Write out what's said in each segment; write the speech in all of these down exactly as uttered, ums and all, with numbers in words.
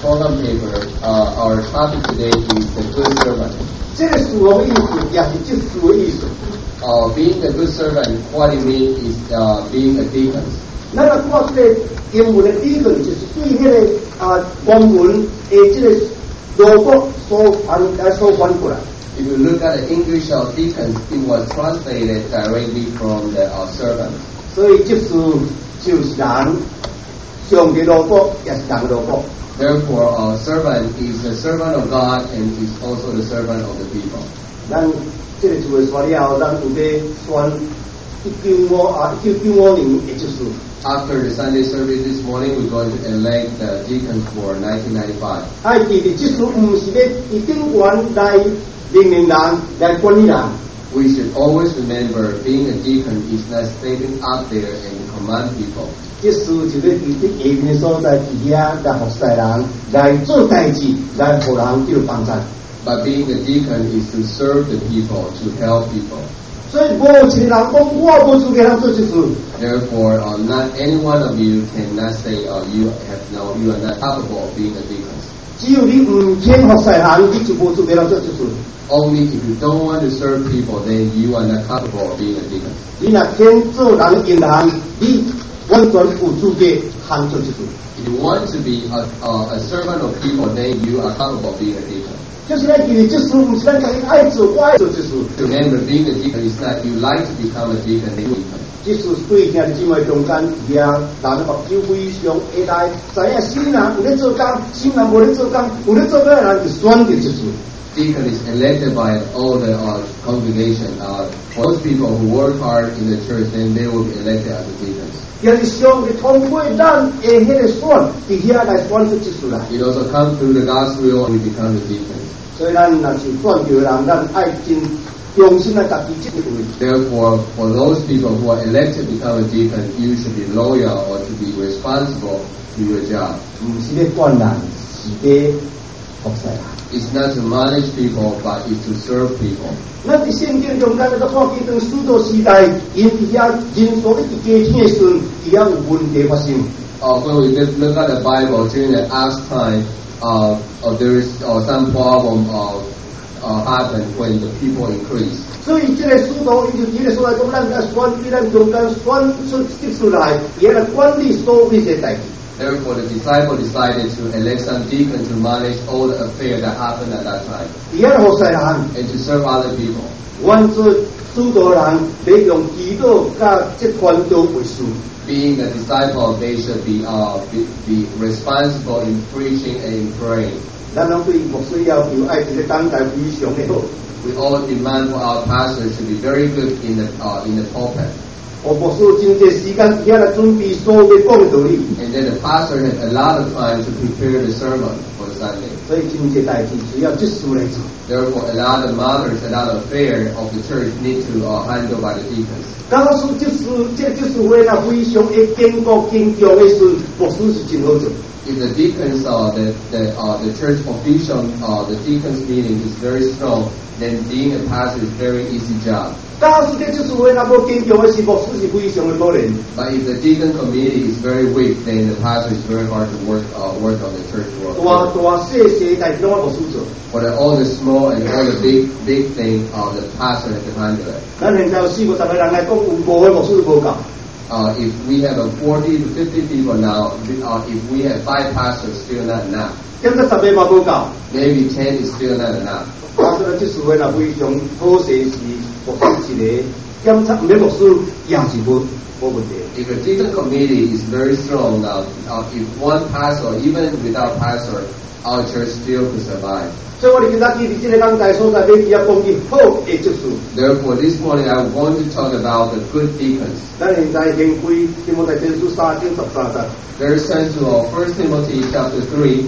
program paper, uh, our topic today is the good servant. 这个事的意思也是这事的意思。 Uh, being a good servant, what it means is uh, being a deacon. 那个看这个英文的 deacon 就是对那个啊原文的这个罗国所翻呃所翻过来。 If you look at the English of deacons, it was translated directly from the uh, servant. 所以这事就是人，上帝罗国也是人罗国。 Therefore, a servant is the servant of God and is also the servant of the people. 咱这个就会说了后，咱有要选一九五啊一九九五年的就是。 After the Sunday service this morning, we're going to elect the deacons for nineteen ninety-five. 哎，记得这事唔是要一定管来命令人来管理人。 We should always remember being a deacon is not standing up there and command people. 这事就要伫啲下面所在底下来服侍人，来做代志，来互人叫帮助。 But being a deacon is to serve the people, to help people. 所以无一个人讲我无资格来做这事。 Therefore, uh, not any one of you cannot say, uh, you have no, you are not capable of being a deacon. 只有你唔肯服侍人，你就无资格来做这事。 Only if you don't want to serve people, then you are not capable of being a deacon. 你若肯做人应人，你完全有资格行做这事。 If you want to be a, a, a servant of people, then you are capable of being a deacon. 就是咱记得这事，唔是咱家己爱做，我爱做这事。 Remember, being a deacon is not you like to become a deacon, then you become. 这事对兄弟姊妹中间，呀，人目睭非常会来，知影新人有咧做工，新人无咧做工，有咧做工的人就选择这事。 Deacon is elected by all the uh, congregation. Uh, those people who work hard in the church, then they will be elected as the deacons. 也是上帝通过咱的迄个选，伫遐来选出这事来。 It also comes through the gospel we become the deacons. 所以咱若是选着人，咱爱真用心来家己这个位。 Therefore, for those people who are elected to become a deacon, you should be loyal or to be responsible to your job. 唔是要管人，是要服侍人。 It's not to manage people, but it's to serve people. 咱伫圣经中间，咱看见当许多时代，因伫遐人数一直加添的时阵，伫遐有问题发生。 Uh, when we look at the Bible during the Acts time, uh, uh, there is uh, some problem uh, uh, happened when the people increase. 所以这个使徒伊就伫个所在讲，咱甲选伫咱中间选出接出来，伊来管理所有这代志。 Therefore, the disciple decided to elect some deacons to manage all the affairs that happened at that time, 伫遐服侍人， and to serve other people. 阮做使徒人，要用祈祷甲这传道为事。 Being a disciple, they should be uh be, be responsible in preaching and in praying. 咱拢对牧师要求爱一个当代非常的好。 We all demand for our pastors to be very good in the uh, in the pulpit. 我牧师真济时间伫遐来准备所有讲的道理。 And then the pastor had a lot of time to prepare the sermon for the Sunday. 所以真济代志需要这事来做。 Therefore, a lot of matters, a lot of affairs of the church need to uh, handle by the deacons. 假使这事这这事会若非常的坚固坚强的时，牧师是真好做。 If the deacons, uh, the the uh, the church official, uh, the deacons meeting is very strong, then being a pastor is very easy job. 假使这这事会若无坚强的时，牧师是非常的可怜。 But if the deacon committee is very weak, then the pastor is very hard to work uh, work on the church work. 大大细细代志拢我牧师做。 For the, all the small and all the big big thing, uh, the pastor has to handle it. 咱现在有四五十个人来讲，有五个牧师都无够。 Uh, if we have a forty to fifty people now, uh, if we have five pastors, still not enough. 现在十个嘛无够。 Maybe ten is still not enough. 假使这事会若非常好势是牧师一个，检查唔免牧师也是无无问题。 If a deacon committee is very strong now, uh, if one pastor, even without pastor, our church still could survive. 所以我哋今仔日伫这个讲台所在，要伊讲伊好的接触。 Therefore, this morning I want to talk about the good deacons. 咱现在先开提摩太前书三章十三节。 Let's turn to uh, First Timothy chapter three,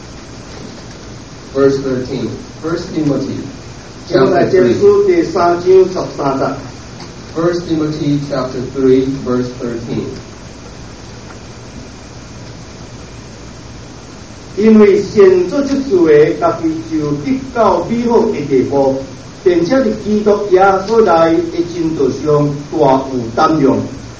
verse thirteen. First Timothy 提摩太 chapter 前 three. 书第三章十三节。 First Timothy chapter three, verse thirteen. 因为先做这事的，家己就得到美好的地步，并且伫基督耶稣内的进度上大有胆量。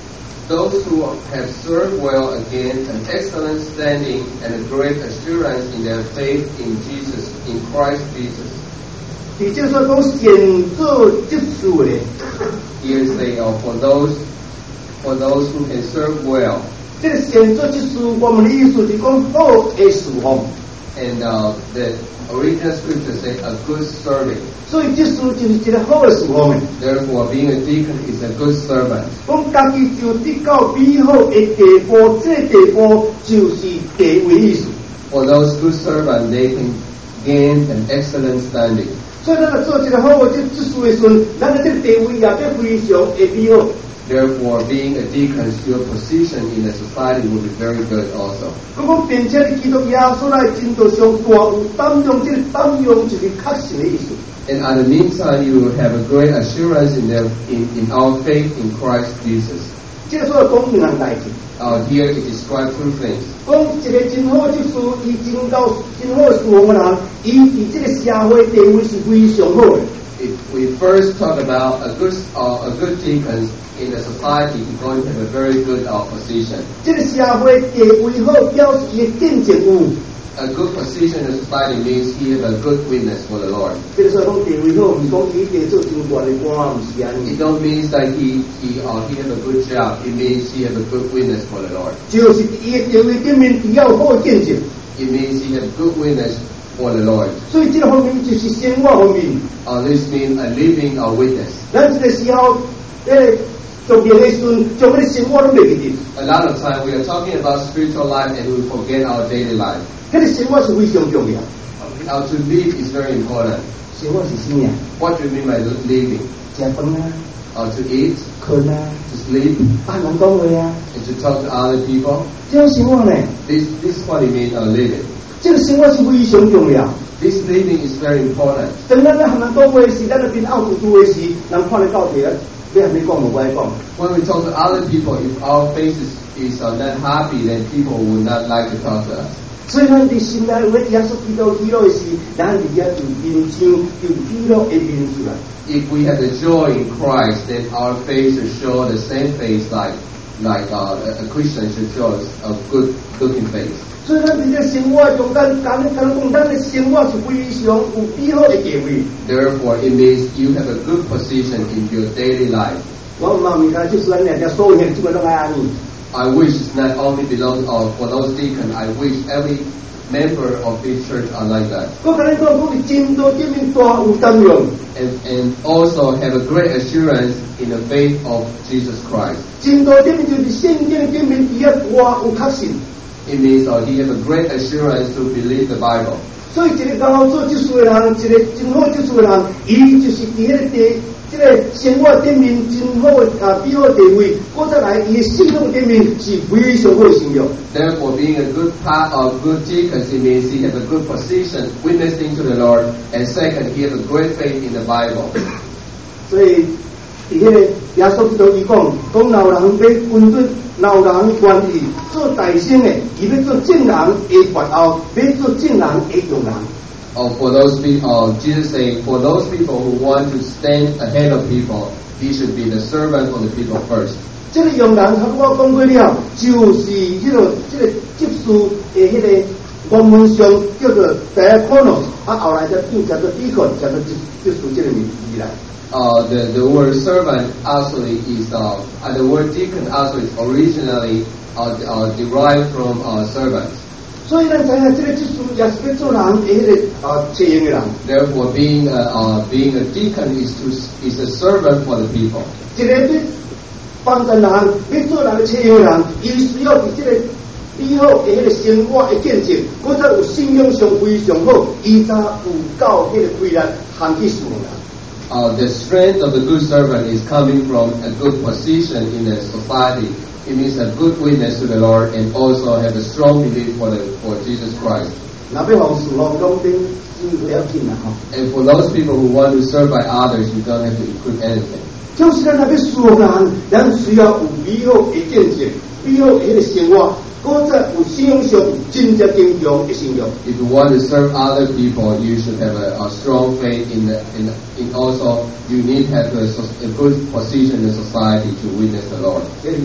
those who have served well again an excellent standing and a great assurance in their faith in Jesus, in Christ Jesus. 伫即说讲先做即事咧， Here they are for those for those who can serve well. 即个先做即事，我们的意思是讲好的侍奉。 And uh, the original scripture say a good servant. 所以即事就是一个好的侍奉嘅。 Therefore, being a deacon is a good servant. 讲家己就得到美好的地步，这个地步就是地位意思。 For those good servants, they can gain an excellent standing. 所以咱来做一个好嘅即即事的时阵，咱嘅这个地位也要非常的美好。 Therefore, being a deacon, your position in the society will be very good also. 咁講並且你基督耶穌來真道上大有擔用，這個擔用就是確信的意思。 And at the meantime, you will have a great assurance in their, in, in our faith in Christ Jesus. 這個所以講兩樣代志。 Uh, here it describes two things. 講一個真好嘅事，伊真到真好嘅事奉嘅人，伊喺這個社會地位是非常好嘅。 If we first talk about a good, uh, a good deacon in the society, is going to have a very good uh, position. 這個社會地位好，表示伊嘅見證有。 A good position in society means he has a good witness for the Lord. 這個所以講地位好，唔講伊一定做真大嘅官，唔是安尼。 It don't mean that he he uh, he has a good job. It means he has a good witness for the Lord. 就是伊嘅地位頂面，伊要有好嘅見證。 It means he has good witness for the Lord. 所以這個方面就是生活方面。 Uh, this means a living a witness. 咱這個時候，誒做嘢嘅時陣，將嗰啲生活都未記住。 A lot of time we are talking about spiritual life and we forget our daily life. 嗰啲生活是非常重要。 Now to live is very important. 生活是什麼？ What do you mean by living? 食飯啊， Uh, to eat, 困啊， to sleep, 啊人講話啊， and to talk to other people. 這種生活呢， This this is what it means uh, living. 這個生活是非常重要。 This living is very important. 當咱咧含人講話時，咱咧邊拗住住嘅時，人看你到底，你係咪講無該講？ When we talk to other people, if our faces is uh, not happy, then people will not like to talk to us. 所以咱哋心內有啲耶穌基督喜樂嘅時，咱哋嘅就面上就喜樂嘅面出來。 If we have the joy in Christ, then our face will show the same face like like uh, a Christian should show a good looking face. 所以咱哋嘅生活中間，簡單講，咱嘅生活是非常有美好嘅地位。 Therefore, it means you have a good position in your daily life. 我唔係講就是咱兩隻所有人基本都係安尼。 I wish it's not only belongs uh, for those deacons. I wish every member of this church are like that. 我跟你講，我哋真多啲面大有擔用。 And, and also have a great assurance in the faith of Jesus Christ. 真多啲面就是聖經啲面第一大有確信。 It means uh, he has a great assurance to believe the Bible. 所以一個剛好做技術嘅人，一個真好技術嘅人，伊就是喺個地，即個生活頂面真好嘅啊美好地位，嗰再來伊信用頂面是非常好嘅信用。 Therefore, being a good part of good deacon, it means he has a good position, witnessing to the Lord. And second, he has a great faith in the Bible. 所以喺個耶穌基督伊講，講老人要軍隊，老人願意做大聲嘅，伊要做正人嘅發後，要做正人嘅用人。 Uh, for those people, uh, Jesus saying, for those people who want to stand ahead of people, he should be the servant for the people first. 這個用人，頭我講過了，就是迄、這個即、這個接受嘅迄個原文上叫做第一 chronos， 啊後來就變叫做 deacon，叫做接受這個名字來。 Uh, the, the word servant actually is, uh, uh, the word deacon also is originally uh, uh, derived from uh, servant. 所以咱知影這個接受也是要做人嘅迄個啊使用嘅人。 Therefore, being a, uh, being a deacon is to is a servant for the people. 一個要幫助人，要做人嘅使用嘅人，伊需要喺這個美好嘅迄個生活嘅見證，嗰則有信仰上非常好，伊才有夠迄個規律行去事奉人。 Uh, the strength of the good servant is coming from a good position in the society. It means a good witness to the Lord and also have a strong belief for the for Jesus Christ. 那要往事奉中間，是不要緊啦吼。 And for those people who want to serve by others, you don't have to equip anything. 就是咱那要事奉人，咱需要有美好嘅見證，美好嘅迄個生活，嗰則有信仰上真正堅強嘅信仰。 If you want to serve other people, you should have a, a strong faith in the in, in also you need to have a, a good position in society to witness the Lord. 這是耶穌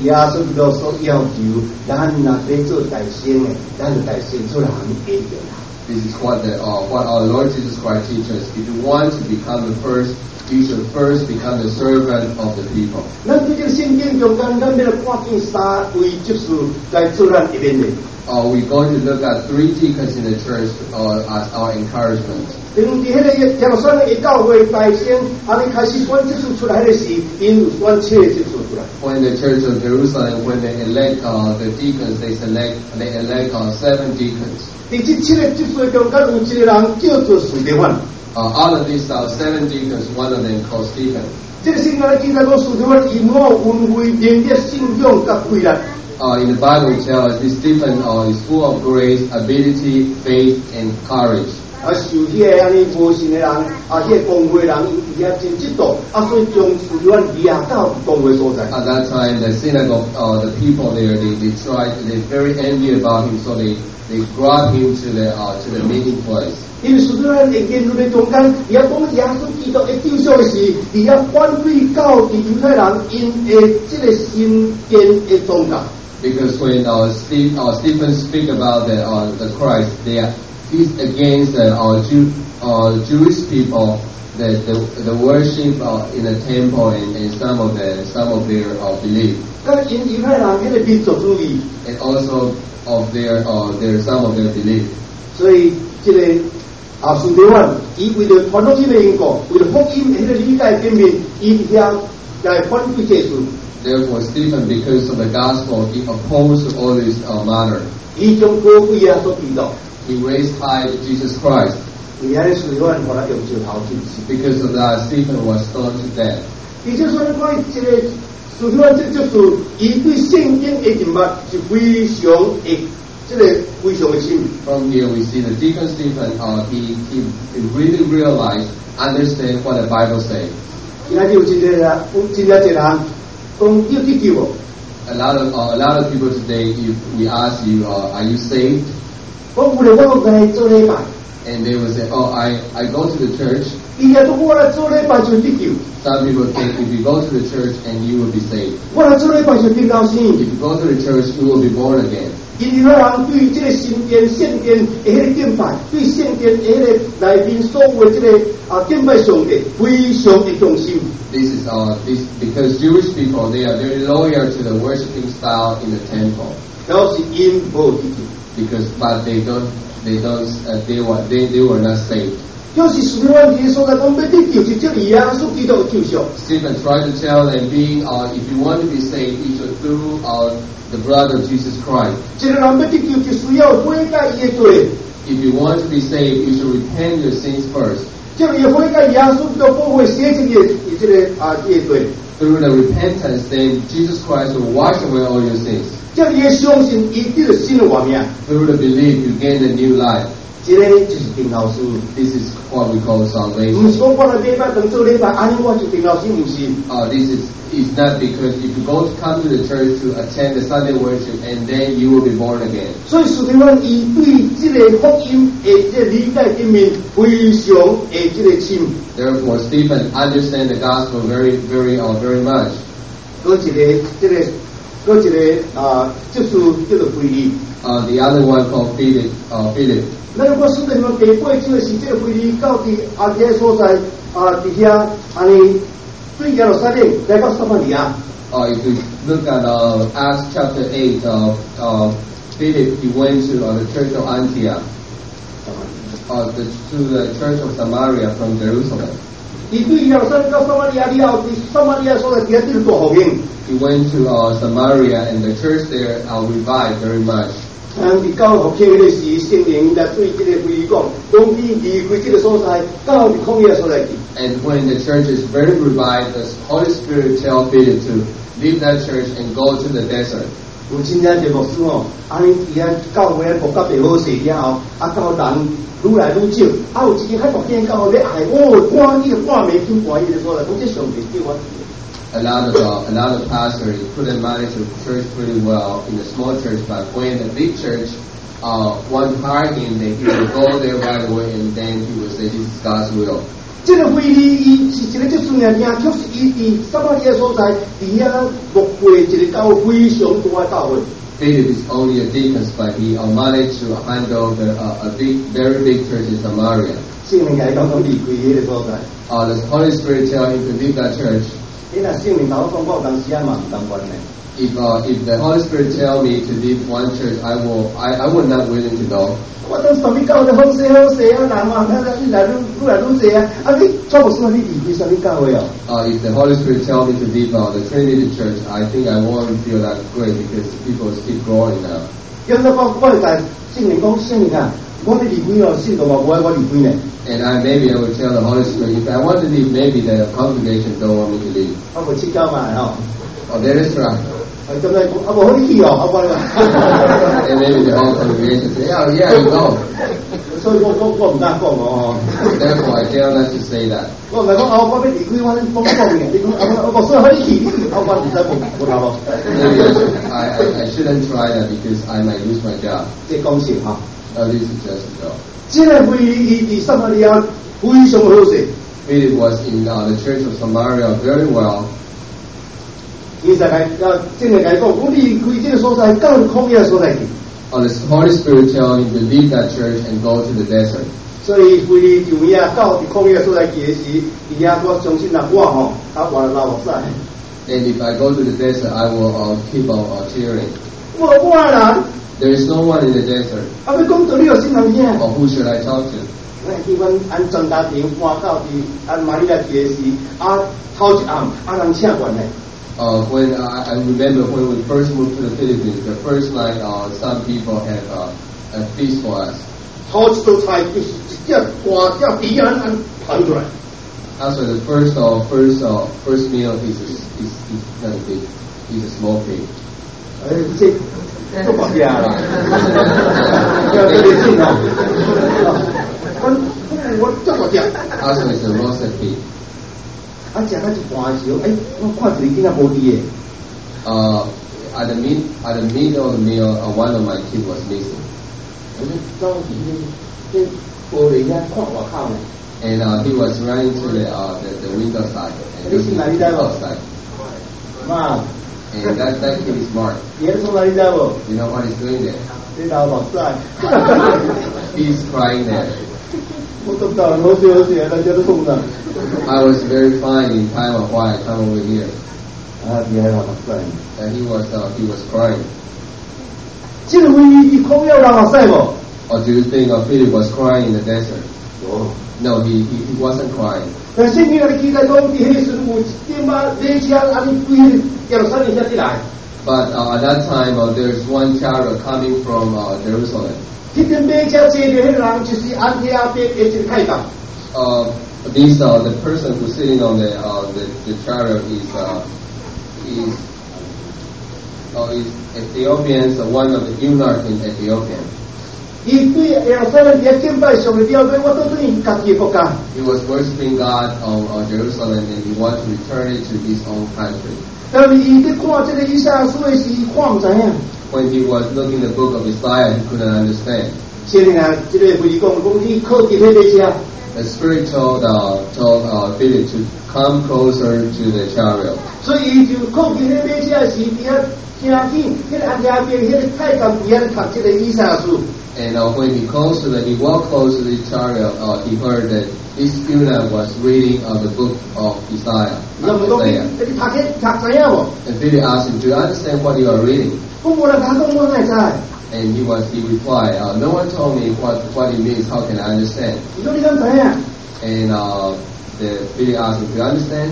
罗所要求，咱若要做大圣的，咱就大圣做人会用啦。 This is what the uh, what our Lord Jesus Christ teaches. If you want to become the first, you should first become the servant of the people. 咱对这个圣经中间，咱要来看见三位执事来做咱一面的。 Uh, we're going to look at three deacons in the church uh, as our encouragement. 因伫迄个耶路撒冷的教会大圣，安尼开始选执事出来迄个时，因有选七个执事出来。 When the church of Jerusalem, when they elect uh, the deacons, they select they elect uh, seven deacons. 伫这七个执事中间，有一个人叫做史提反。 Uh, out of these uh, seven deacons, one of them called Stephen. 这个圣经咧记载讲，史提反以满恩惠、仁义、信仰甲贵力。 Uh, in the Bible, it tells us this Stephen uh, is full of grace, ability, faith, and courage. 啊，受迄个安尼无信的人，啊，迄个公会人，伊遐真嫉妒，啊，所以将史提反抓到公会所在。 At that time, the synagogue, uh, the people there, they, they tried, they very envy about him, so they, they brought him to the uh, to the meeting place. 因为史提反会言论的中间，伊遐讲耶稣基督的救赎的时，伊遐反对到伫犹太人因的这个新建的宗教。 Because when uh, Steve, uh, Stephen speak about the uh, the Christ, they are he's against the uh, Jew, uh, Jewish people, the the, the worship uh, in the temple and, and some of the some of their uh, belief. 咁因猶太人迄個民族主義， And also of their uh, their some of their belief. 所以即、這個啊，史提反，伊為了傳福音的緣故，為了福音的迄個理解見面，伊遐來反對這事。 Therefore, Stephen, because of the gospel, he opposed all this uh, matter. 伊將高貴耶穌基督， He raised high Jesus Christ. 而且史提反後來用石頭擊死。 Because of that, Stephen was stoned to death. 而且所以講，即個史提反即就是伊對聖經的人物是非常的，即個非常的深。 From here, we see the deacon Stephen. Uh, he, he he really realized, understand what the Bible says. 而家就真係啦，真係一個人講要得救喎。 A lot of uh, a lot of people today, if we ask you, uh, are you saved? 我有嚟我嚟做禮拜， And they will say, oh, I, I go to the church. 伊日到我嚟做禮拜就得救， Some people think if you go to the church and you will be saved. 我嚟做禮拜就變到先。 If you go to the church, you will be born again. 因為人對這個聖殿、聖殿的迄個敬拜，對聖殿的迄個內面所有的這個啊敬拜上帝非常的重視。 This is uh, this because Jewish people, they are very loyal to the worshiping style in the temple. 就是因無得救， Because but they don't they don't uh, they were they, they were not saved. 就是史提反佢所在講要得救，是這耶穌基督的救贖。 Stephen tried to tell them, being uh, if you want to be saved, you should through uh, the blood of Jesus Christ. 一個人要得救，就需要悔改伊的罪， If you want to be saved, you should repent your sins first. 叫伊悔改耶穌基督保護洗淨伊伊這個啊伊的罪， Through the repentance, then Jesus Christ will wash away all your sins. 叫伊相信伊得了新的活命。 Through the belief, you gain a new life. 這個就是定老師。 This is what we call 唔 salvation. 是講我嚟禮拜當做禮拜，安尼我就定老師，唔是。 Uh, this is is not because if you go to come to the church to attend the Sunday worship and then you will be born again. 所以史提反伊對這個福音的這個理解見面非常的這個深。 Therefore, Stephen understand the gospel very, very, uh, very much. 嗰一個這個嗰一個啊，就是叫做腓利。 Uh, the other one called Philip. Uh, Philip. 咱如果史提反第八章的是這個腓利到佇阿基所在啊，佇遐安尼對耶路撒冷來到撒瑪利亞。 Uh, if you look at uh, Acts chapter eight, uh, uh, Philip he went to uh, the church of Antioch, uh, the, to the church of Samaria from Jerusalem. 伊對耶路撒冷到撒瑪利亞了後，佇撒瑪利亞所在第一啲大福音。 He went to uh, Samaria and the church there uh, revived very much. 嗯，伫教復興嗰時，聖靈來對這個腓利講，講你離開這個所在，到你曠野所在去。 And when the church is very revived, the Holy Spirit tells Philip to leave that church and go to the desert. 有真正一個牧師哦，安尼伊遐教會國家袂好勢了後，啊教人愈來愈少，啊有一間喺福建教會要害我，趕伊趕未去趕伊個所在，講這上帝叫我。 A lot of uh, a lot of pastors couldn't manage the church pretty well in a small church, but when a big church uh, one hired him, then he would go there right away, and then he would say, "This is God's will." 这个菲利伊是一个最重要的，却是伊伫撒玛利亚所在，伫遐牧会一个教会非常大的教会。 Philip is only a deacon, but he uh, managed to handle the, uh, a big, very big church in Samaria. 聖靈係講講離開迄個所在。 Uh, the Holy Spirit tell him to leave that church. 你若聖靈頭講，我有當時啊嘛唔當關嘅。 If uh, if the Holy Spirit tell me to leave one church, I will I, I would not willing to go. 我當什麼教會好勢好勢啊，難嘛，睇睇越來越越來越勢啊！啊，你錯無算你離開什麼教會啊？ Uh, if the Holy Spirit tell me to leave uh, the Trinity Church, I think I won't feel that great because people keep growing now. 有時我我係但聖靈講聖靈啊，我哋離開哦，信道話我我離開呢。 And I maybe I would tell the Holy Spirit, if I want to leave, maybe the congregation don't want me to leave. 我冇切交嘛，嗬。 Oh, that is right. 係咁樣，我冇可以去哦，我話。 And maybe the whole congregation say, "Yeah, yeah, you go." 所以我我我唔敢講我。 Therefore, I dare not to say that. 我唔係講我我俾離開我幫幫嘅，你講我我所以可以去，我我唔使冇冇頭咯。 Maybe I, I I shouldn't try that because I might lose my job. 即係講笑嚇。 Oh, this is just a joke. 即係會以撒瑪利亞非常好勢。 Philip was in uh, the church of Samaria very well. 其實係啊，正嚟講，我離開這個所在，交曠野所在去。 Uh, the Holy Spirit telling him to leave that church and go to the desert. 所以會由遐到啲曠野所在去嘅時，而家我相信啊，我吼啊話老學生。 And if I go to the desert, I will uh, keep on uh, cheering. 我我人。 There is no one in the desert. 啊，你講到呢個先係咩？ Or who should I talk to? 我記阮按張家庭搬到啲按馬里亞去嘅時，啊頭一暗啊人請過嚟。 Uh, when uh, I remember when we first moved to the Philippines, the first night uh, some people had uh, a feast for us. 頭一道菜就是一隻大隻鼻眼按盤出來。 Also, the first uh, first uh, first meal is is is, is not a big, is a small pig. 誒，即都白啲啊！有啲你知啊？我我真白啲。 Also, it's a roasted pig. 啊，食到一半嘅時候，誒，我看住你點解冇啲嘢？ Uh, at the mid at the middle of the meal, uh, one of my teeth was missing. 我就走去啲啲玻璃啊，看外口呢。 And uh, he was running to the uh, the, the window side and looking outside. 媽。 And that that kid is smart. You know what he's doing there? He's crying there. I was very fine in Taiwan. Why I come over here? And he was uh, he was crying. Or do you think uh, Philip was crying in the desert? No, he, he he wasn't crying. But uh, at that time, uh, there's one chariot coming from uh, Jerusalem. Uh, this uh, the person who's sitting on the uh, the, the chariot is uh, is uh, is Ethiopians, uh, one of the eunuchs in Ethiopia. He was worshiping God on, on Jerusalem and he wanted to return it to his own country. When he was looking at the book of Isaiah, he couldn't understand. The Spirit told uh, told uh, Philip to come closer to the chariot. And uh, when he close to the, he walked close to the chariot, uh, he heard that this eunuch was reading uh, the book of Isaiah. Isaiah. And Philip asked him, "Do you understand what you are reading?" And he was he replied, uh, "No one told me what what it means. How can I understand?" And uh, the Philip asked him, "Do you understand?"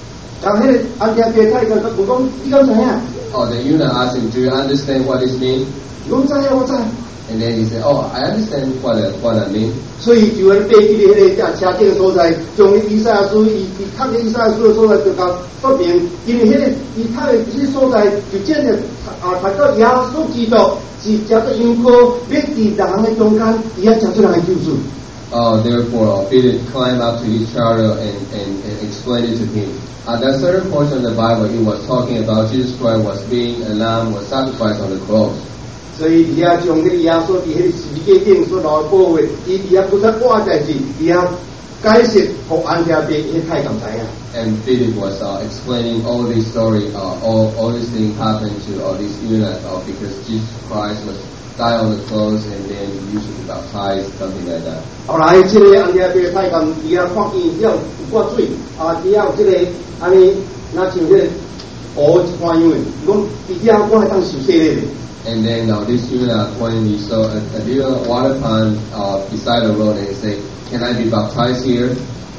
Oh, the eunuch asked him, "Do you understand what this means?" And then he said, "Oh, I understand what I, what I mean." So he就喺飛機嘅迄個車頂所在，將以賽亞書伊伊讀嘅以賽亞書嘅所在就講說明，因為迄個伊讀嘅啲所在就真係啊，睇到耶穌基督是藉着羊羔，要佇人嘅中間，而家藉出人嘅救主。Uh, therefore, uh, Philip climbed up to his chariot and, and, and explained it to him. At uh, that certain portion of the Bible, it was talking about Jesus Christ was being a lamb was sacrificed on the cross. 所以伊遐将迄个耶稣伫迄个十字架顶所留的宝血，伊伊遐不出我代志，伊遐解释互安提阿伯迄太监知影。 And Philip was uh, explaining all this story, uh, all all these things happened to all these eunuchs uh, because Jesus Christ was died on the cross and then he used to be baptized, something like that. 后来即个安提阿伯太监伊遐看见了有挂水，啊，伊遐有即个安尼，若像迄个湖一般样诶，讲伊遐我会当受洗咧。 And then uh, this eunuch, when he saw a, a little water pond uh, beside the road, and he said, "Can I be baptized here?"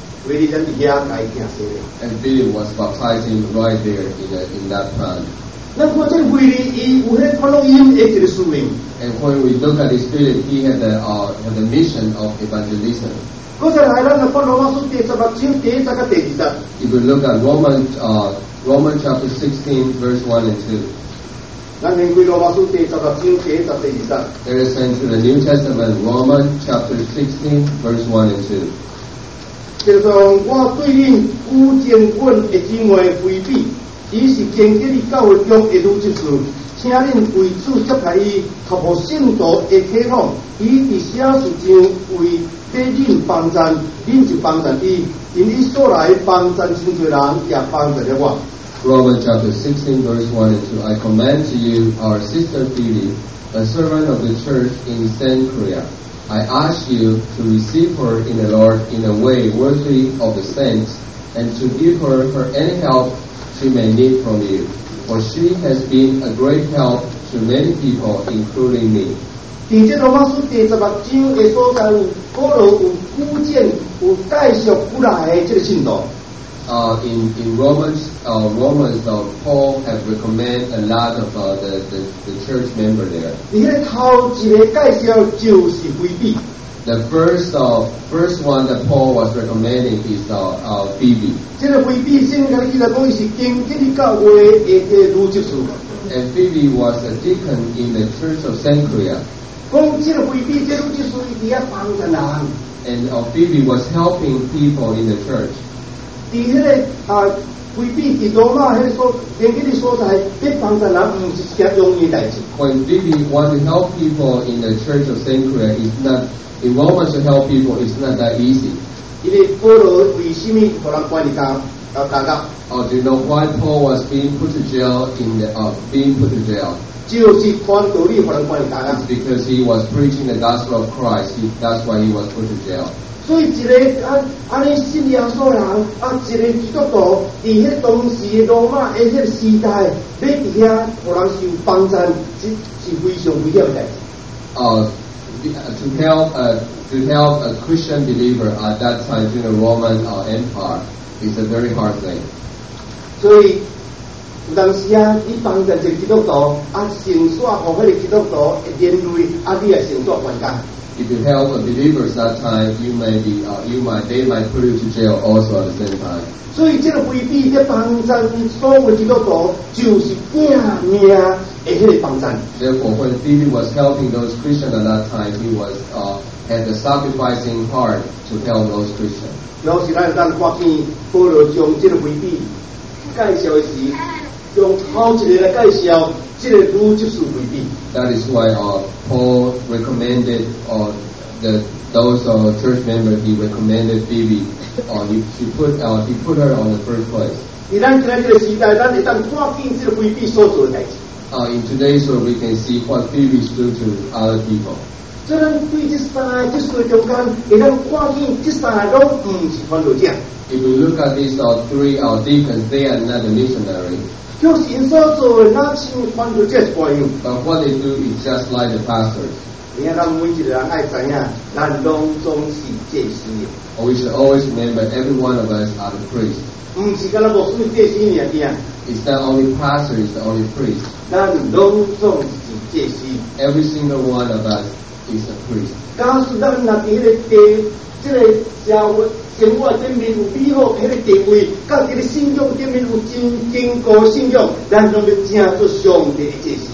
And Philip was baptizing right there in, a, in that pond. And when we look at this Philip, he had the, uh, had the mission of evangelism. If we look at Romans, uh, Romans chapter sixteen, verse one and two. There is into the New Testament, Romans chapter sixteen, verse one and two. 就像我对恁有见阮的姊妹菲比，伊是坚决的教会中的女执事，请恁为此接待伊，突破圣徒的体统。伊伫写书上为俾恁帮赞，恁就帮赞伊，因伊所来帮赞真多人，也帮赞了我。 Romans chapter sixteen, verse one and two. I commend to you our sister Phoebe, a servant of the church in Cenchrea. I ask you to receive her in the Lord in a way worthy of the saints, and to give her, her any help she may need from you, for she has been a great help to many people, including me. 伫这罗马书第十六章的所在有保罗有古简有介绍古来的这个信徒。 Uh, in in Romans, uh, Romans, uh, Paul has recommended a lot of uh, the, the the church member there. The first uh, first one that Paul was recommending is uh, uh, Phoebe. And Phoebe was a deacon in the church of Cenchrea. And uh, Phoebe was helping people in the church. When Phoebe wants to help people in the church of Cenchrea, it's not, in Romans to help people, it's not that easy. Oh, do you know why Paul was being put to jail in the, uh, being put to jail? It's because he was preaching the gospel of Christ. He, that's why he was put to jail. 所以一个啊，安尼信耶稣人啊，一个基督徒，伫迄当时罗马的迄个时代，要伫遐互人受帮助，是是非常危险的代志。 Uh, to help uh, to help a Christian believer at that time in the Roman uh, Empire is a very hard thing. 所以有当时啊，你帮助一个基督徒啊，承刷互迄个基督徒的连累，啊，你也承刷冤家。 If you help a believer at that time, you may be, uh, you might, they might put you to jail also at the same time. 所以这个菲比在帮助所有基督徒，就是拼命的迄个帮助。 Therefore, when Phoebe was helping those Christians at that time, he was uh, had the sacrificing heart to help those Christians. 有时咱咱看见保罗将这个菲比介绍的时，用好一个来介绍。 That is why uh, Paul recommended uh, the those uh, church members. He recommended Phoebe. Uh, he, he put uh, he put her on the first place. Uh, in today's world, we can see what Phoebe do to other people. If we look at these uh, three uh, deacons, they are not a missionary. But what they do is just like the pastors. We should always remember every one of us are the priests. It's not only pastor, it's the only priest. Every single one of us is a priest. 生活顶面有美好迄个地位，甲迄个信仰顶面有真坚固信仰，咱拢要正做上帝的祭司。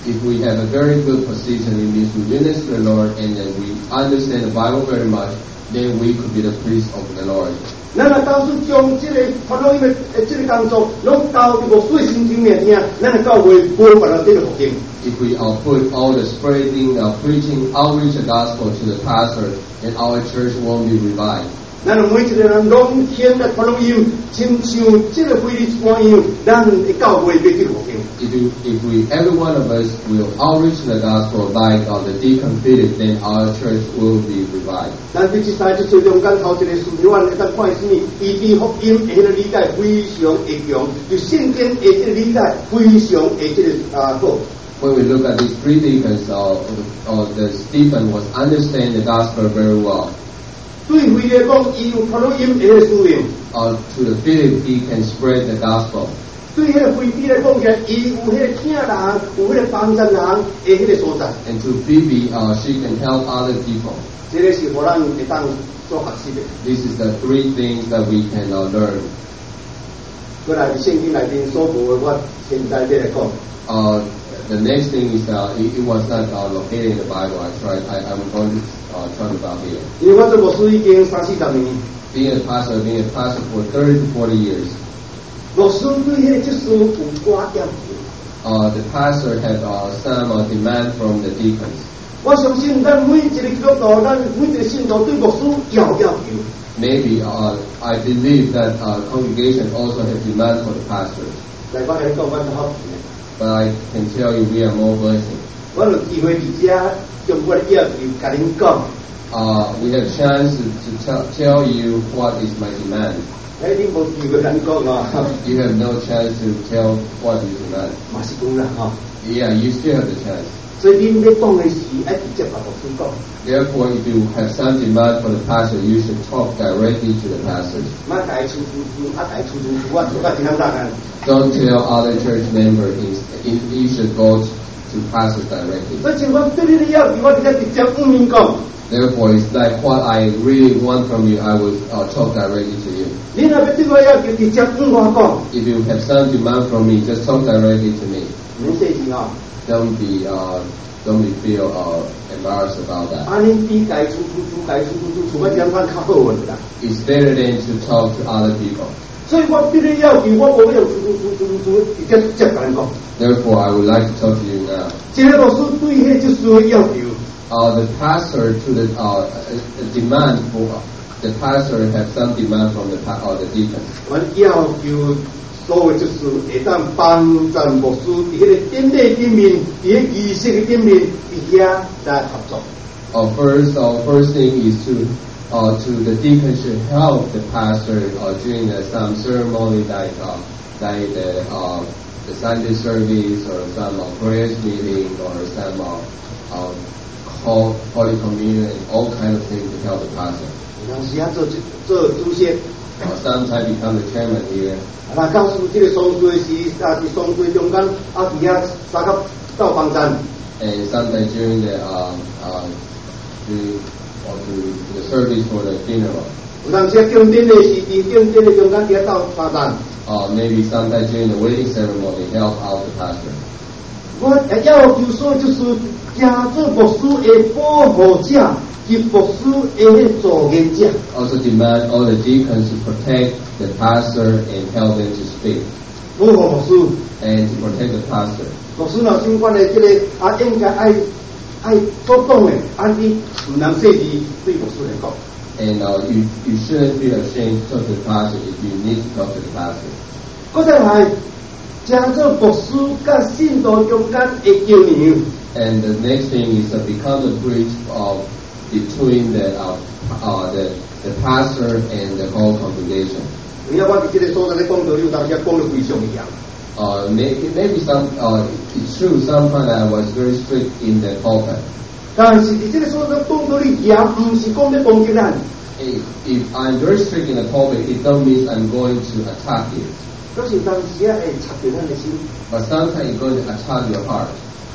if we have a very good position in this, we witness to the Lord, and then we understand the Bible very much, then we could be the priest of the Lord. 咱若到处将这个传福音的这个工作，拢交伫无水心经里听，咱的教会无办法得到福音。 If we uh, put all the spreading, uh, preaching, outreach the gospel to the pastor, then our church won't be revived. 咱每一个人拢听来传福音，亲像这个非利士一样，咱的教会必得福音。 If you, if we, every one of us will outreach the gospel like uh, the deacon Philip, then our church will be revived. 咱第七三就最中间头一个事，我们当看什么？伊对福音的迄个理解非常的强，对圣经的这个理解非常的这个啊好。 When we look at these three deacons, uh, uh, the Stephen was understand the gospel very well. 对非来讲，伊有传福音的迄个使命。 Uh, to the Philip, he can spread the gospel. 对迄个非比来讲，个伊有迄个听人，有迄个帮助人的迄个所在。 And to Phoebe, uh, she can help other people. 这个是互咱会当做学习的。 This is the three things that we can uh, learn. 过来圣经内面所无的，我现在要来讲。 Uh, the next thing is uh, it, it was not uh, located in the Bible. I tried. I, I'm going to uh, talk about here. 因为我做牧师已经三四十年。 Being a pastor, being a pastor for thirty to forty years. 牧师对迄个职事有寡要求。 Uh, the pastor had uh, some uh, demand from the deacons. 我相信咱每一个基督徒，咱每一个信徒对牧师有要求。 Maybe uh, I believe that uh, congregation also has demand for the pastors. 来，我来讲，我就好。 But I can tell you, we are more blessed. 我有机會伫遮將我的要求甲恁講。 Uh, we have a chance to, to tell, tell you what is my demand. 誒，恁無機會甲恁講啊。 You have no chance to tell what is demand. 嘛是講啦，吼。 Yeah, you still have the chance. 所以恁要講嘅時，一直接甲牧師講。 Therefore, if you have some demand for the pastor, you should talk directly to the pastors. 乜大處處處，啊大處處處，我我點樣答啊？ Don't tell other church members. You should go to pastors directly. 所以情況對你的要求，我直接直接唔面講。 Therefore, it's like what I really want from you, I will uh, talk directly to you. 你若要對我要求，直接唔我講。 If you have some demand from me, just talk directly to me. 你說是哦。 Don't be uh, don't be feel uh, embarrassed about that. 啊，你比解處處處解處處處，我點樣較好運啦？ It's better than to talk to other people. 所以我對你要求，我冇要處處處處處，直接直接甲你講。 Therefore, I would like to talk to you now. 這個老師對迄就是嘅要求。 Uh, the pastor to the uh, demand for uh, the pastor have some demand from the uh, the deacons. 我要求所謂就是會當幫助牧師喺迄個典禮頂面，喺個儀式嘅頂面，喺遐來合作。 Uh, first, uh, first thing is to uh, to the deacons should help the pastor uh, during the, some ceremony like uh, like the uh, the Sunday service or some uh, prayers meeting or some uh, uh, call, Holy Communion and all kind of things to help the pastor. 有時啊做做主席， Uh, sometimes become the chairman here. 嗱告訴這個喪祭時，啊是喪祭中間，啊喺遐三個到房站。 And sometimes during the um, uh, during, or to, to the service for the funeral. 有當時敬典嘅時，喺敬典嘅中間喺到房站。 Uh, maybe sometimes during the wedding ceremony, help out the pastor. 我要求所就是加做牧師嘅保護者，及牧師嘅助言者。 Also demand all the deacons to protect the pastor and help them to speak. 保護牧師。 And to protect the pastor. 牧師若相關嘅即個啊，應該愛愛所講嘅，按啲唔能設置對牧師嚟講。 And uh, you you shouldn't feel ashamed to talk to the pastor if you need to talk to the pastor. 嗰陣係將做牧師甲信徒中間嘅橋梁。 And the next thing is to become the bridge of between the uh, uh, the the pastor and the whole congregation. 因為我哋即個所在咧講道，有當時講得非常嚴。 Uh, maybe maybe some uh, it's true. Sometimes I was very strict in the pulpit. 但是喺即個所在講道咧嚴，唔是講咧攻擊人。 If, if I'm very strict in the pulpit, it don't mean I'm going to attack you. 嗰時當時啊，會插住咱嘅心。 But sometimes it's going to attack your heart.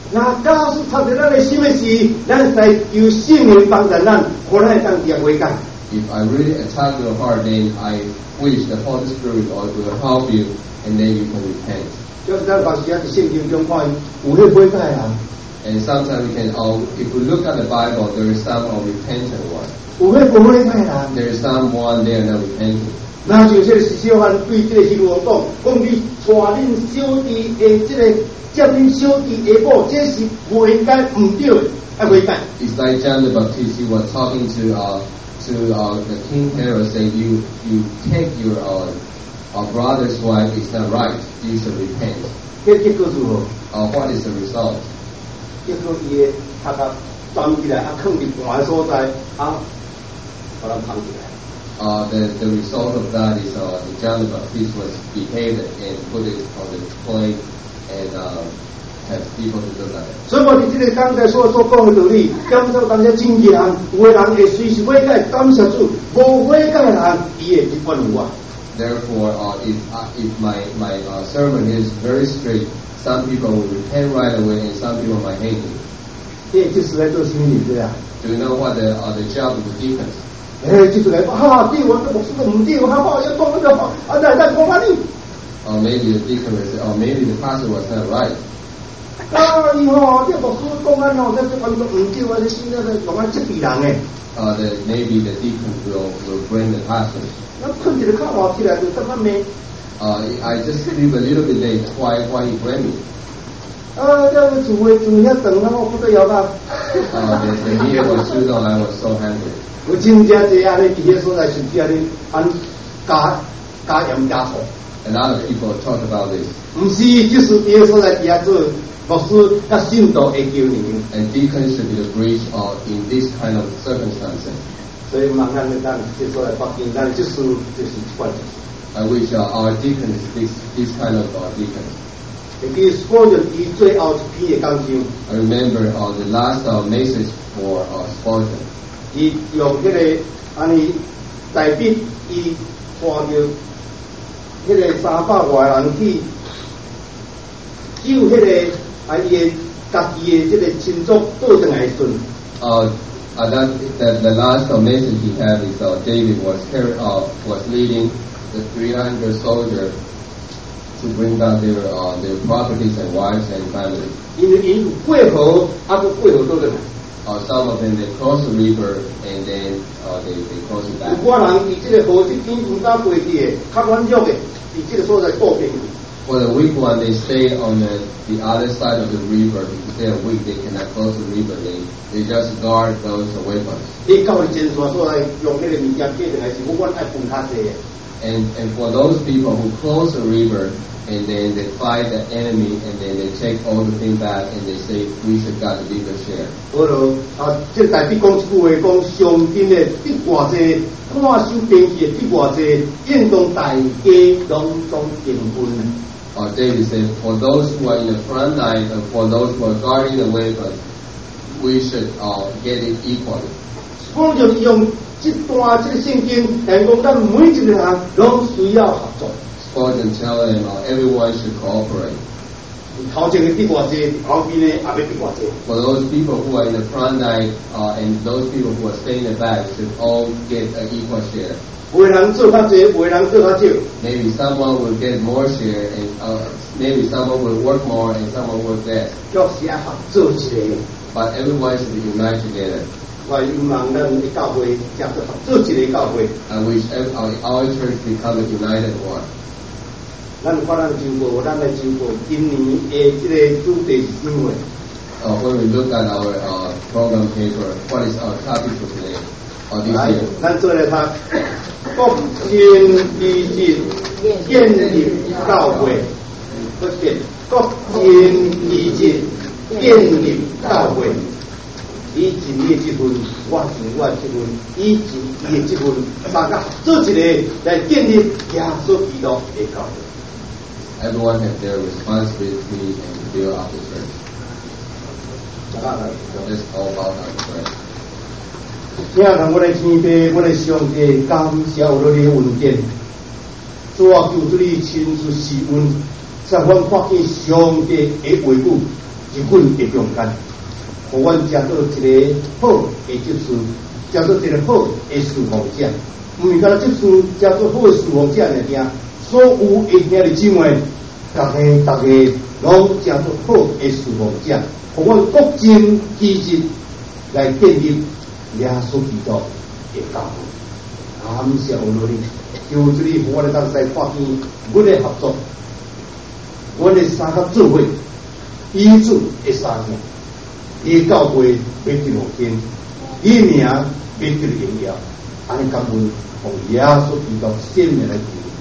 那假使插在咱的心的时，咱在求圣灵帮助咱，可能会当点悔改。 If I really attack your heart, then I wish the Holy Spirit will help you, and then you can repent. 就是咱有时啊，在圣经中看有迄悔改人。 And sometimes we can, oh, if we look at the Bible, there is some of repentant one. 有迄不悔改人。 There is someone there not repenting. 那就这个是小汉对这个希罗讲，讲你带恁小弟的这个接恁小弟的某，这是不应该唔对的，要悔改。 It's like John the Baptist. He was talking to uh to uh the King Herod, saying, "You you take your uh, uh brother's wife. It's not right. You should repent." 这结果如何？ Uh, what is the result? 结果伊的他甲站起来，啊，放伫寒的所在，啊，把人扛起来。 Uh, the the result of that is uh John the Baptist was beheaded and put it on the plague and uh, have people to do that. 所以我哋这个刚才所所讲的道理，感受当下真人，有的人会随时悔改，感谢主；无悔改的人，伊会一般有啊。 Therefore, uh, if uh, if my my uh, sermon is very strict, some people will repent right away, and some people might hate me. 这就是来做心理的啊。 Do you know what the uh, the job of the deacons? 哎，就是来哈，对我这牧师都唔对，哈，好要讲那个好，啊，来来讲啊你。 Or maybe the deacon will say, or maybe the pastor was not right. 啊，以后这牧师讲啊，喏，这这关都唔对啊，这现在在讲啊，这敌人诶。 Uh, the, maybe the deacon will will bring the pastor. 那困一个较晚起来就在那边。 Uh, I just sleep a little bit late. Why why he bring me? 啊，这个煮的煮遐长，我不得了啦。 Uh, the, the meal was too long. I was so hungry. 我真正这样的伫遐所在是这样的，按加加盐加醋。 A lot of people talk about this. 唔是，就是伫遐所在伫遐做牧师，甲信徒会救你。 And deacons should be the bridge uh, in this kind of circumstances. 所以望咱咱这所在北京，咱就是就是关。 I wish uh, our deacons this this kind of uh, deacons. 会记Spurgeon伊最后一篇的讲章。 I remember uh, the last uh, message for uh, Spurgeon. 伊用迄个安尼代笔，伊看到迄个三百外人去救迄个啊伊的家己的即个亲族倒转来阵。 Uh, uh, that, that the last uh, message he had is uh, David was carry, uh, was leading the three hundred soldiers to bring back their uh, their properties and wives and families. 因为因有过河，啊个过河倒转来。 Uh, some of them they cross the river and then uh, they they cross it back. 有寡人伫即个河即边唔敢过去的，较软弱的，伫即个所在倒边去。 For the weak one, they stay on the, the other side of the river because they are weak. They cannot cross the river. They they just guard those weapons. 你到前线所在用迄个物件变成来是，我阮爱分较济的。 And and for those people who cross the river and then they fight the enemy and then they take all the thing back and they say we should got a bigger share. 好咯，啊，即代表讲一句话，讲上天的得偌济，看守兵器的得偌济，应当大家拢总平分。 Uh, David said, for those who are in the front line and for those who are guarding the weapons, we should uh, get it equally. 我就用这段这个圣经，讲讲咱每一个人拢需要合作。 Spurgeon tell them uh, everyone should cooperate. 头前的得偌济，后边的也要得偌济。 For those people who are in the front line uh, and those people who are staying in the back should all get an equal share. 有的人做较济，有的人做较少。 Maybe someone will get more share and uh, maybe someone will work more and someone will work less. 就是要合作一个。 But everyone should be united together. 我希望咱的教会加做合作一个教会。 I wish every, our, our church become a united one. 咱看咱周报，咱来周报今年的这个主题是什么？ Uh, when we look at our uh, program paper, what is our topic for today? Or this 来 year?， 咱做来读国情理智建立教会，不变国情理智建立教会。以前伊的这份，我前我的这份，以前伊的这份，大家做一个来建立耶稣基督的教会。 Everyone has their responsibility and to build up the church. 大家来， So let's all bow down to pray. 听从我的天父，我的上帝，感谢有你的恩典。主啊，求主你亲自施恩，使阮看见上帝的话语， 日本的中间，互阮食到一个好的接受，叫做一个好的侍奉者。毋是干那接受叫做好的侍奉者来听，所有的兄弟姊妹，大家大家拢叫做好的侍奉者，互阮各尽其职来建立耶稣基督的教会。感谢我努力，求主你互我哋当时看见阮的合作，阮的三甲做伙，以主的三项，伊教会要得路天，伊名要得荣耀，安尼感恩，奉耶稣基督圣名来祈祷。